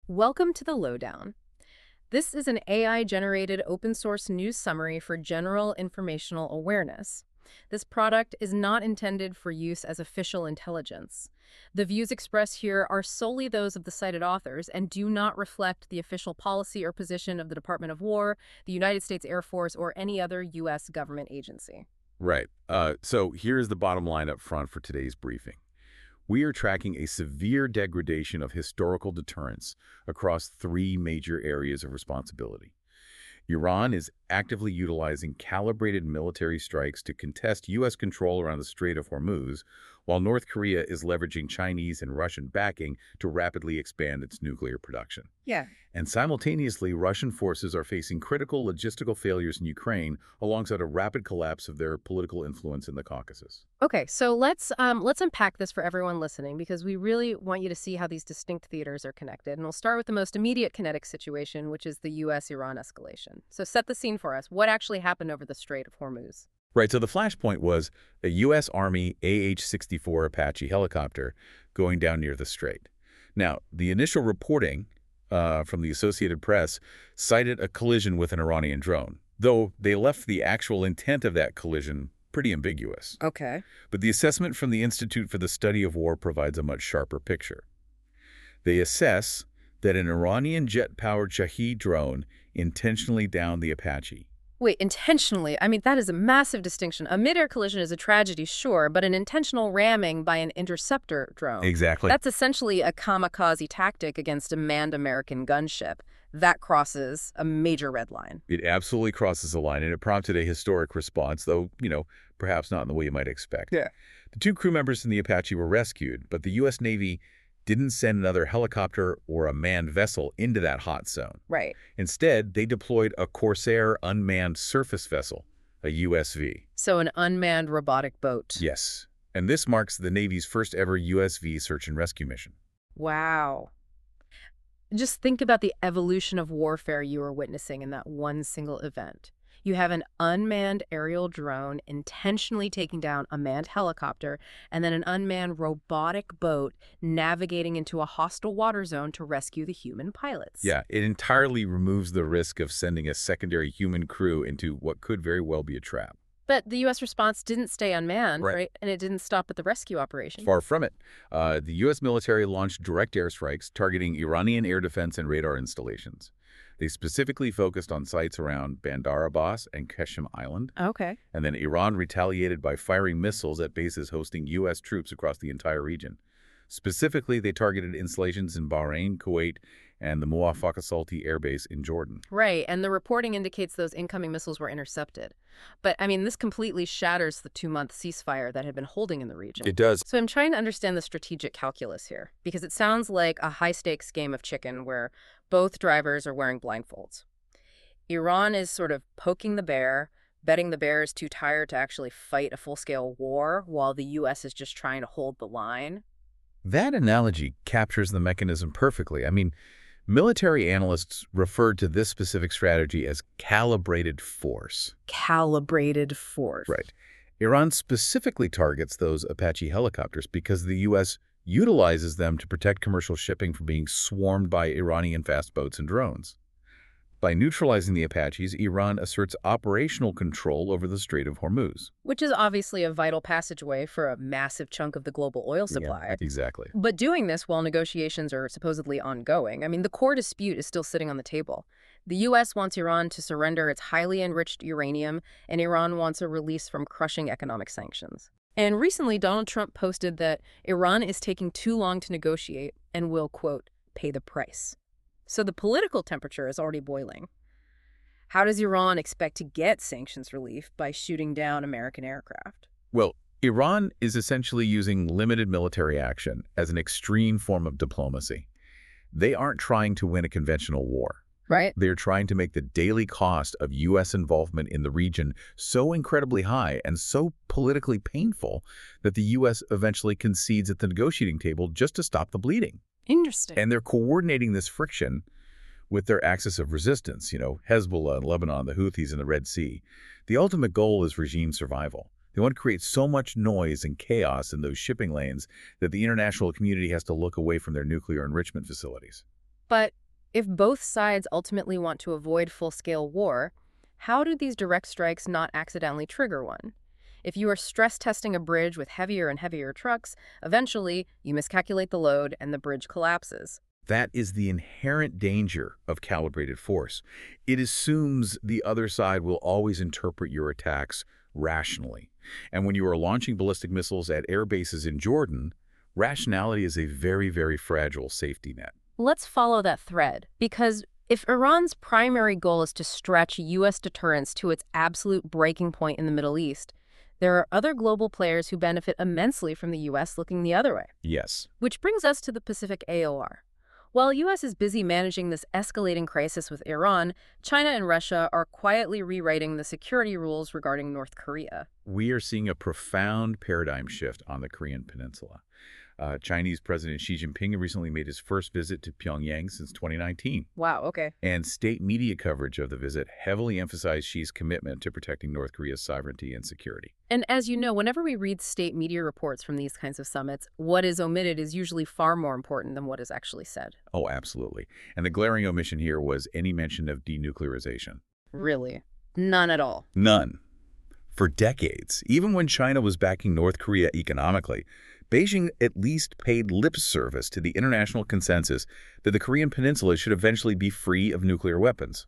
Welcome to the Lowdown. This is an AI-generated open-source news summary for general informational awareness. This product is not intended for use as official intelligence. The views expressed here are solely those of the cited authors and do not reflect the official policy or position of the Department of War, the United States Air Force, or any other U.S. government agency. Right. So here's the bottom line up front for today's briefing. We are tracking a severe degradation of historical deterrence across three major areas of responsibility. Iran is actively utilizing calibrated military strikes to contest U.S. control around the Strait of Hormuz, while North Korea is leveraging Chinese and Russian backing to rapidly expand its nuclear production. Yeah. And simultaneously, Russian forces are facing critical logistical failures in Ukraine alongside a rapid collapse of their political influence in the Caucasus. Okay, so let's unpack this for everyone listening because we really want you to see how these distinct theaters are connected. And we'll start with the most immediate kinetic situation, which is the U.S.-Iran escalation. So set the scene for us. What actually happened over the Strait of Hormuz? Right, so the flashpoint was a U.S. Army AH-64 Apache helicopter going down near the strait. Now, the initial reporting from the Associated Press cited a collision with an Iranian drone, though they left the actual intent of that collision pretty ambiguous. Okay. But the assessment from the Institute for the Study of War provides a much sharper picture. They assess that an Iranian jet-powered Shahed drone intentionally downed the Apache. Wait, intentionally? I mean, that is a massive distinction. A mid-air collision is a tragedy, sure, but an intentional ramming by an interceptor drone. Exactly. That's essentially a kamikaze tactic against a manned American gunship. That crosses a major red line. It absolutely crosses the line, and it prompted a historic response, though, perhaps not in the way you might expect. Yeah. The two crew members in the Apache were rescued, but the U.S. Navy didn't send another helicopter or a manned vessel into that hot zone. Right. Instead, they deployed a Corsair unmanned surface vessel, a USV. So an unmanned robotic boat. Yes. And this marks the Navy's first ever USV search and rescue mission. Wow. Just think about the evolution of warfare you were witnessing in that one single event. You have an unmanned aerial drone intentionally taking down a manned helicopter, and then an unmanned robotic boat navigating into a hostile water zone to rescue the human pilots. Yeah, it entirely removes the risk of sending a secondary human crew into what could very well be a trap. But the U.S. response didn't stay unmanned, Right. right? And it didn't stop at the rescue operation. Far from it. The U.S. military launched direct airstrikes targeting Iranian air defense and radar installations. They specifically focused on sites around Bandar Abbas and Qeshm Island, Okay. and then Iran retaliated by firing missiles at bases hosting U.S. troops across the entire region. Specifically, they targeted installations in Bahrain, Kuwait, and the Muwaffaq Salti Air Base in Jordan. Right, and the reporting indicates those incoming missiles were intercepted. But, I mean, this completely shatters the 2-month ceasefire that had been holding in the region. It does. So I'm trying to understand the strategic calculus here, because it sounds like a high-stakes game of chicken where both drivers are wearing blindfolds. Iran is sort of poking the bear, betting the bear is too tired to actually fight a full-scale war, while the U.S. is just trying to hold the line. That analogy captures the mechanism perfectly. I mean, military analysts referred to this specific strategy as calibrated force. Calibrated force. Right. Iran specifically targets those Apache helicopters because the U.S. utilizes them to protect commercial shipping from being swarmed by Iranian fast boats and drones. By neutralizing the Apaches, Iran asserts operational control over the Strait of Hormuz. Which is obviously a vital passageway for a massive chunk of the global oil supply. Yeah, exactly. But doing this while negotiations are supposedly ongoing. I mean, the core dispute is still sitting on the table. The U.S. wants Iran to surrender its highly enriched uranium, and Iran wants a release from crushing economic sanctions. And recently, Donald Trump posted that Iran is taking too long to negotiate and will, quote, pay the price. So the political temperature is already boiling. How does Iran expect to get sanctions relief by shooting down American aircraft? Well, Iran is essentially using limited military action as an extreme form of diplomacy. They aren't trying to win a conventional war. Right. They're trying to make the daily cost of U.S. involvement in the region so incredibly high and so politically painful that the U.S. eventually concedes at the negotiating table just to stop the bleeding. Interesting. And they're coordinating this friction with their axis of resistance, Hezbollah in Lebanon, the Houthis in the Red Sea. The ultimate goal is regime survival. They want to create so much noise and chaos in those shipping lanes that the international community has to look away from their nuclear enrichment facilities. But If both sides ultimately want to avoid full-scale war, how do these direct strikes not accidentally trigger one? If you are stress testing a bridge with heavier and heavier trucks, eventually you miscalculate the load and the bridge collapses. That is the inherent danger of calibrated force. It assumes the other side will always interpret your attacks rationally. And when you are launching ballistic missiles at air bases in Jordan, rationality is a very, very fragile safety net. Let's follow that thread, because if Iran's primary goal is to stretch U.S. deterrence to its absolute breaking point in the Middle East, there are other global players who benefit immensely from the U.S. looking the other way. Yes. Which brings us to the Pacific AOR. While U.S. is busy managing this escalating crisis with Iran, China and Russia are quietly rewriting the security rules regarding North Korea. We are seeing a profound paradigm shift on the Korean Peninsula. Chinese President Xi Jinping recently made his first visit to Pyongyang since 2019. Wow, okay. And state media coverage of the visit heavily emphasized Xi's commitment to protecting North Korea's sovereignty and security. And as you know, whenever we read state media reports from these kinds of summits, what is omitted is usually far more important than what is actually said. Oh, absolutely. And the glaring omission here was any mention of denuclearization. Really? None at all. None. For decades, even when China was backing North Korea economically, Beijing at least paid lip service to the international consensus that the Korean Peninsula should eventually be free of nuclear weapons.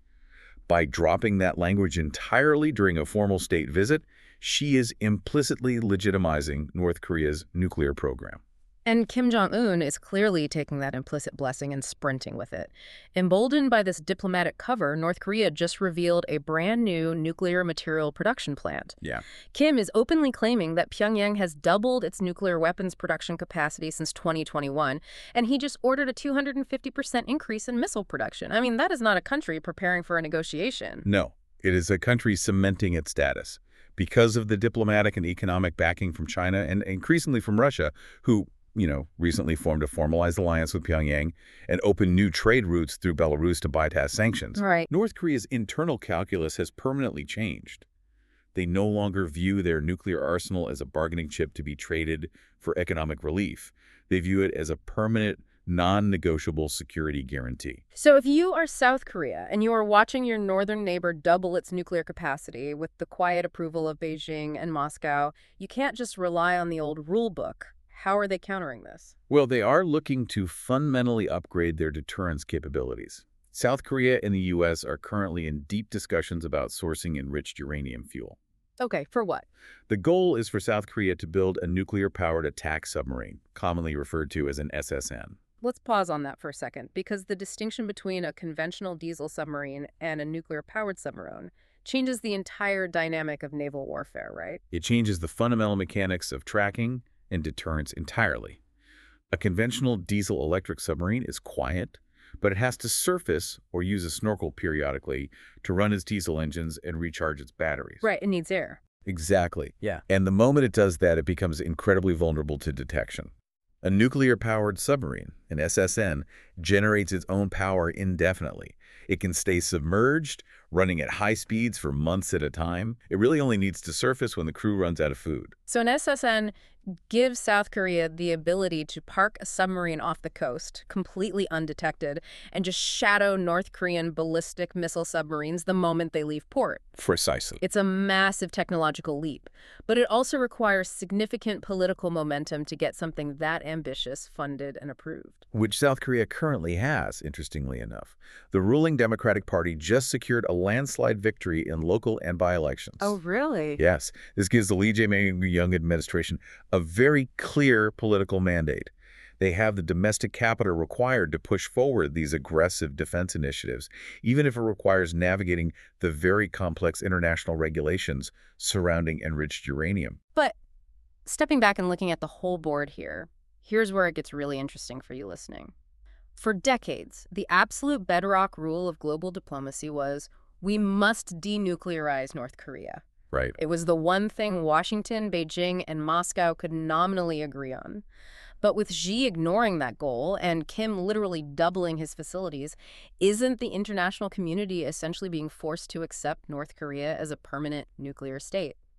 By dropping that language entirely during a formal state visit, Xi is implicitly legitimizing North Korea's nuclear program. And Kim Jong-un is clearly taking that implicit blessing and sprinting with it. Emboldened by this diplomatic cover, North Korea just revealed a brand new nuclear material production plant. Yeah. Kim is openly claiming that Pyongyang has doubled its nuclear weapons production capacity since 2021, and he just ordered a 250% increase in missile production. I mean, that is not a country preparing for a negotiation. No, it is a country cementing its status. Because of the diplomatic and economic backing from China and increasingly from Russia, who recently formed a formalized alliance with Pyongyang and opened new trade routes through Belarus to bypass sanctions. Right. North Korea's internal calculus has permanently changed. They no longer view their nuclear arsenal as a bargaining chip to be traded for economic relief. They view it as a permanent, non-negotiable security guarantee. So if you are South Korea and you are watching your northern neighbor double its nuclear capacity with the quiet approval of Beijing and Moscow, you can't just rely on the old rule book. How are they countering this? Well, they are looking to fundamentally upgrade their deterrence capabilities. South Korea and the U.S. are currently in deep discussions about sourcing enriched uranium fuel. Okay, for what? The goal is for South Korea to build a nuclear-powered attack submarine, commonly referred to as an SSN. Let's pause on that for a second, because the distinction between a conventional diesel submarine and a nuclear-powered submarine changes the entire dynamic of naval warfare, right? It changes the fundamental mechanics of tracking and deterrence entirely. A conventional diesel-electric submarine is quiet, but it has to surface or use a snorkel periodically to run its diesel engines and recharge its batteries. Right, it needs air. Exactly. Yeah. And the moment it does that, it becomes incredibly vulnerable to detection. A nuclear-powered submarine, an SSN, generates its own power indefinitely. It can stay submerged, running at high speeds for months at a time. It really only needs to surface when the crew runs out of food. So an SSN gives South Korea the ability to park a submarine off the coast, completely undetected, and just shadow North Korean ballistic missile submarines the moment they leave port. Precisely. It's a massive technological leap, but it also requires significant political momentum to get something that ambitious funded and approved. Which South Korea currently has, interestingly enough. The ruling Democratic Party just secured a landslide victory in local and by-elections. Oh, really? Yes. This gives the Lee Jae-myung administration a very clear political mandate. They have the domestic capital required to push forward these aggressive defense initiatives, even if it requires navigating the very complex international regulations surrounding enriched uranium. But stepping back and looking at the whole board here, here's where it gets really interesting for you listening. For decades, the absolute bedrock rule of global diplomacy was we must denuclearize North Korea. Right. It was the one thing Washington, Beijing, and Moscow could nominally agree on. But with Xi ignoring that goal and Kim literally doubling his facilities, isn't the international community essentially being forced to accept North Korea as a permanent nuclear state?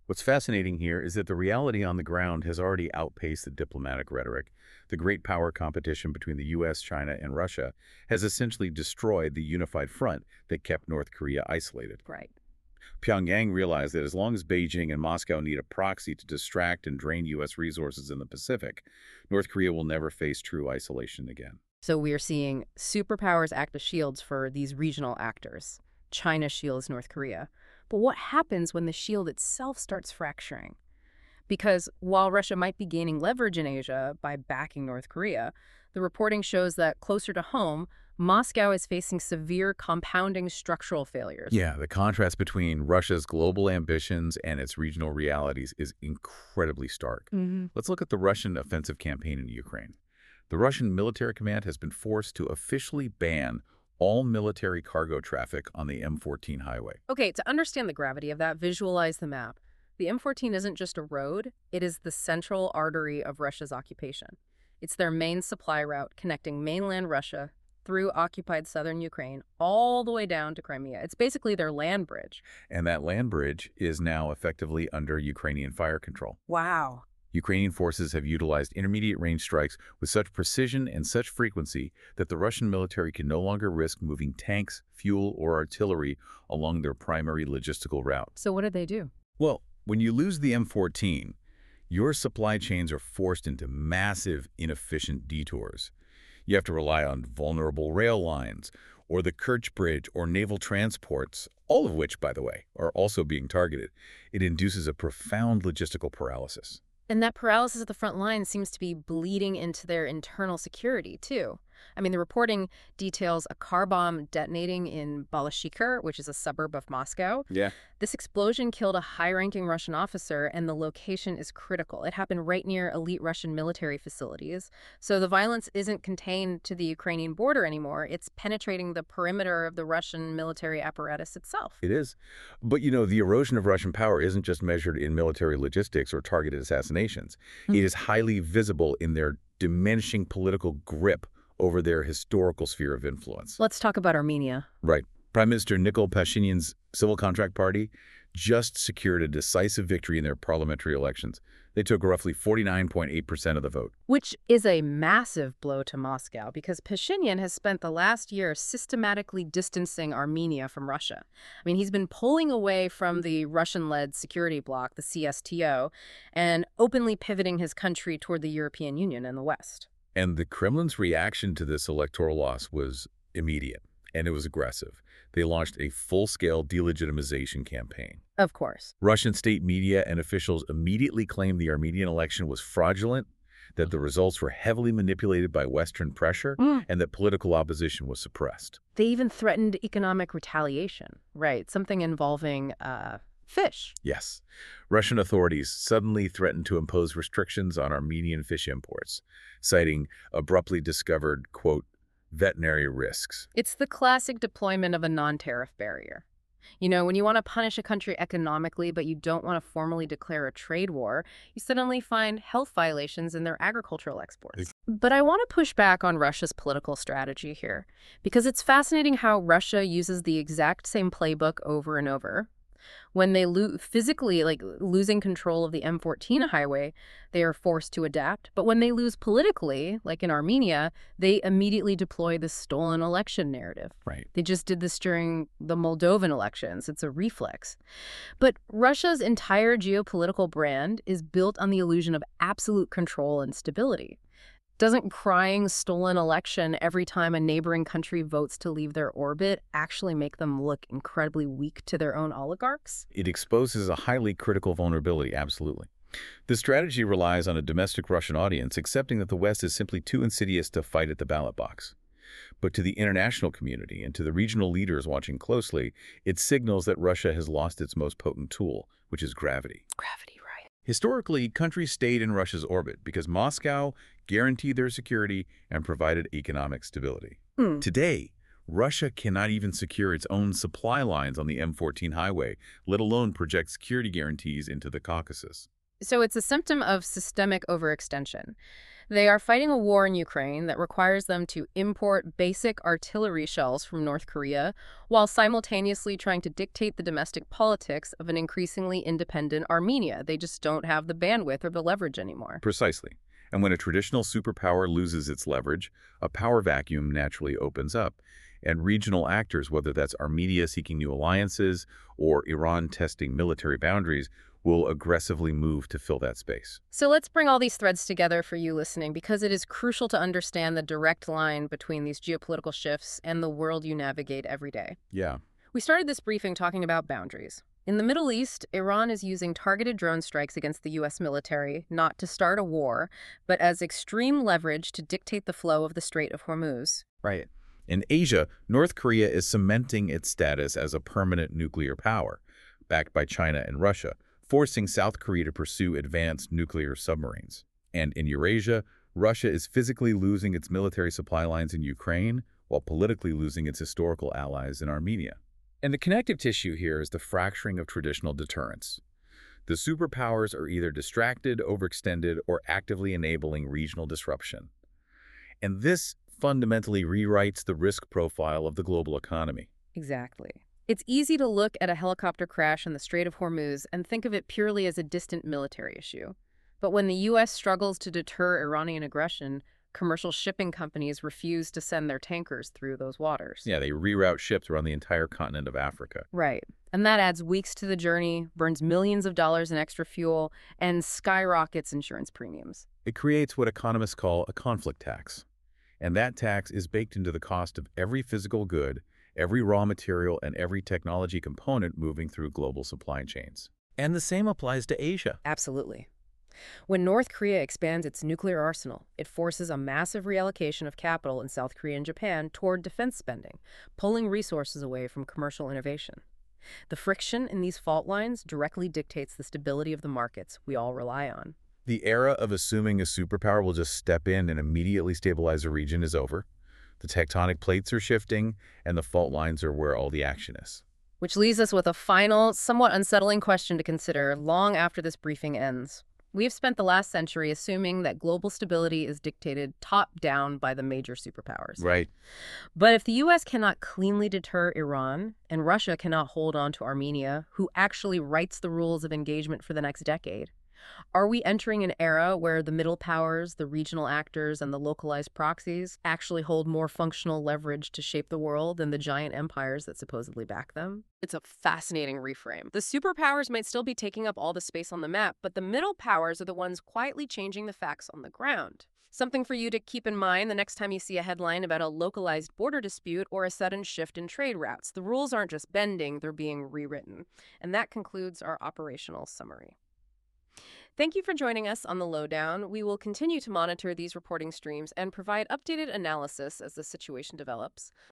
What's fascinating here is that the reality on the ground has already outpaced the diplomatic rhetoric. The great power competition between the US, China, and Russia has essentially destroyed the unified front that kept North Korea isolated. Right. Pyongyang realized that as long as Beijing and Moscow need a proxy to distract and drain U.S. resources in the Pacific, North Korea will never face true isolation again. So we are seeing superpowers act as shields for these regional actors. China shields North Korea. But what happens when the shield itself starts fracturing? Because while Russia might be gaining leverage in Asia by backing North Korea, the reporting shows that closer to home, Moscow is facing severe compounding structural failures. Yeah, the contrast between Russia's global ambitions and its regional realities is incredibly stark. Let's look at the Russian offensive campaign in Ukraine. The Russian military command has been forced to officially ban all military cargo traffic on the M14 highway. Okay, to understand the gravity of that, visualize the map. The M14 isn't just a road, it is the central artery of Russia's occupation. It's their main supply route connecting mainland Russia through occupied southern Ukraine all the way down to Crimea. It's basically their land bridge. And that land bridge is now effectively under Ukrainian fire control. Wow. Ukrainian forces have utilized intermediate-range strikes with such precision and such frequency that the Russian military can no longer risk moving tanks, fuel, or artillery along their primary logistical route. So what did they do? Well, when you lose the M14, your supply chains are forced into massive, inefficient detours. You have to rely on vulnerable rail lines, or the Kerch Bridge, or naval transports, all of which, by the way, are also being targeted. It induces a profound logistical paralysis. And that paralysis at the front line seems to be bleeding into their internal security, too. I mean, the reporting details a car bomb detonating in Balashikir, which is a suburb of Moscow. Yeah. This explosion killed a high-ranking Russian officer, and the location is critical. It happened right near elite Russian military facilities. So the violence isn't contained to the Ukrainian border anymore. It's penetrating the perimeter of the Russian military apparatus itself. It is. But, the erosion of Russian power isn't just measured in military logistics or targeted assassinations. It is highly visible in their diminishing political grip over their historical sphere of influence. Let's talk about Armenia. Right. Prime Minister Nikol Pashinyan's Civil Contract Party just secured a decisive victory in their parliamentary elections. They took roughly 49.8% of the vote. Which is a massive blow to Moscow because Pashinyan has spent the last year systematically distancing Armenia from Russia. I mean, he's been pulling away from the Russian-led security bloc, the CSTO, and openly pivoting his country toward the European Union and the West. And the Kremlin's reaction to this electoral loss was immediate, and it was aggressive. They launched a full-scale delegitimization campaign. Of course. Russian state media and officials immediately claimed the Armenian election was fraudulent, that the results were heavily manipulated by Western pressure, and that political opposition was suppressed. They even threatened economic retaliation, right? Something involving fish. Yes. Russian authorities suddenly threatened to impose restrictions on Armenian fish imports, citing abruptly discovered, quote, veterinary risks. It's the classic deployment of a non-tariff barrier. When you want to punish a country economically, but you don't want to formally declare a trade war, you suddenly find health violations in their agricultural exports. But I want to push back on Russia's political strategy here, because it's fascinating how Russia uses the exact same playbook over and over. When they physically, losing control of the M14 highway, they are forced to adapt. But when they lose politically, like in Armenia, they immediately deploy the stolen election narrative. Right. They just did this during the Moldovan elections. It's a reflex. But Russia's entire geopolitical brand is built on the illusion of absolute control and stability. Doesn't crying stolen election every time a neighboring country votes to leave their orbit actually make them look incredibly weak to their own oligarchs? It exposes a highly critical vulnerability, absolutely. The strategy relies on a domestic Russian audience accepting that the West is simply too insidious to fight at the ballot box. But to the international community and to the regional leaders watching closely, it signals that Russia has lost its most potent tool, which is gravity. Gravity, right. Historically, countries stayed in Russia's orbit because Moscow guaranteed their security and provided economic stability. Today, Russia cannot even secure its own supply lines on the M14 highway, let alone project security guarantees into the Caucasus. So it's a symptom of systemic overextension. They are fighting a war in Ukraine that requires them to import basic artillery shells from North Korea while simultaneously trying to dictate the domestic politics of an increasingly independent Armenia. They just don't have the bandwidth or the leverage anymore. Precisely. And when a traditional superpower loses its leverage, a power vacuum naturally opens up. And regional actors, whether that's Armenia seeking new alliances or Iran testing military boundaries, will aggressively move to fill that space. So let's bring all these threads together for you listening because it is crucial to understand the direct line between these geopolitical shifts and the world you navigate every day. Yeah. We started this briefing talking about boundaries. In the Middle East, Iran is using targeted drone strikes against the U.S. military, not to start a war, but as extreme leverage to dictate the flow of the Strait of Hormuz. Right. In Asia, North Korea is cementing its status as a permanent nuclear power, backed by China and Russia, forcing South Korea to pursue advanced nuclear submarines. And in Eurasia, Russia is physically losing its military supply lines in Ukraine, while politically losing its historical allies in Armenia. And the connective tissue here is the fracturing of traditional deterrence. The superpowers are either distracted, overextended, or actively enabling regional disruption. And this fundamentally rewrites the risk profile of the global economy. Exactly. It's easy to look at a helicopter crash in the Strait of Hormuz and think of it purely as a distant military issue. But when the U.S. struggles to deter Iranian aggression, commercial shipping companies refuse to send their tankers through those waters. Yeah, they reroute ships around the entire continent of Africa. Right. And that adds weeks to the journey, burns millions of dollars in extra fuel, and skyrockets insurance premiums. It creates what economists call a conflict tax. And that tax is baked into the cost of every physical good, every raw material, and every technology component moving through global supply chains. And the same applies to Asia. Absolutely. When North Korea expands its nuclear arsenal, it forces a massive reallocation of capital in South Korea and Japan toward defense spending, pulling resources away from commercial innovation. The friction in these fault lines directly dictates the stability of the markets we all rely on. The era of assuming a superpower will just step in and immediately stabilize a region is over. The tectonic plates are shifting, and the fault lines are where all the action is. Which leaves us with a final, somewhat unsettling question to consider long after this briefing ends. We have spent the last century assuming that global stability is dictated top-down by the major superpowers. Right. But if the U.S. cannot cleanly deter Iran, and Russia cannot hold on to Armenia, who actually writes the rules of engagement for the next decade, are we entering an era where the middle powers, the regional actors, and the localized proxies actually hold more functional leverage to shape the world than the giant empires that supposedly back them? It's a fascinating reframe. The superpowers might still be taking up all the space on the map, but the middle powers are the ones quietly changing the facts on the ground. Something for you to keep in mind the next time you see a headline about a localized border dispute or a sudden shift in trade routes. The rules aren't just bending, they're being rewritten. And that concludes our operational summary. Thank you for joining us on The Lowdown. We will continue to monitor these reporting streams and provide updated analysis as the situation develops.